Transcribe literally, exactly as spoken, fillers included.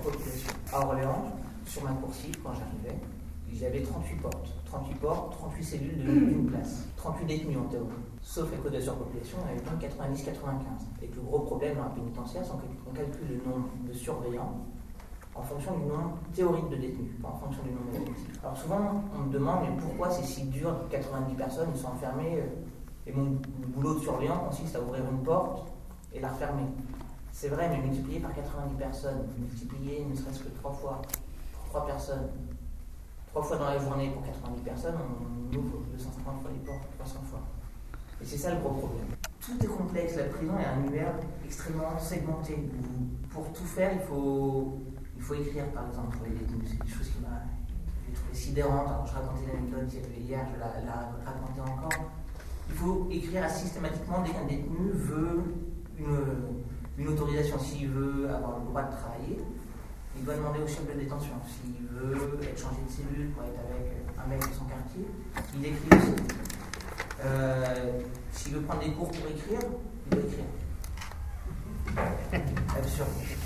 surpopulation. À Orléans, sur ma coursive, quand j'arrivais, il y avait trente-huit portes. trente-huit portes, trente-huit cellules d'une place. trente-huit détenus en théorie. Sauf qu'à cause de la surpopulation, on avait plein de quatre-vingt-dix quatre-vingt-quinze. Et que le gros problème dans la pénitentiaire, c'est qu'on calcule le nombre de surveillants en fonction du nombre théorique de détenus, pas en fonction du nombre effectif. Alors souvent, on me demande, mais pourquoi c'est si dur, quatre-vingt-dix personnes, ils sont enfermés, et mon boulot de surveillant consiste à ouvrir une porte et la refermer. C'est vrai, mais multiplié par quatre-vingt-dix personnes, multiplié ne serait-ce que trois fois, pour trois personnes, trois fois dans la journée pour quatre-vingt-dix personnes, on ouvre deux cent cinquante fois les portes, trois cents fois. Et c'est ça le gros problème. Tout est complexe, la prison est un univers extrêmement segmenté. Pour tout faire, il faut, il faut écrire, par exemple, pour les détenus. C'est des choses qui m'a trouvé sidérantes. Alors, je racontais l'anecdote hier, je la, la racontais encore. Il faut écrire systématiquement dès qu'un détenu veut une, une autorisation. S'il veut avoir le droit de travailler, il doit demander au chef de détention. S'il veut être changé de cellule pour être avec un mec de son quartier, il écrit aussi. Euh, S'il veut prendre des cours pour écrire, il doit écrire. Absurde.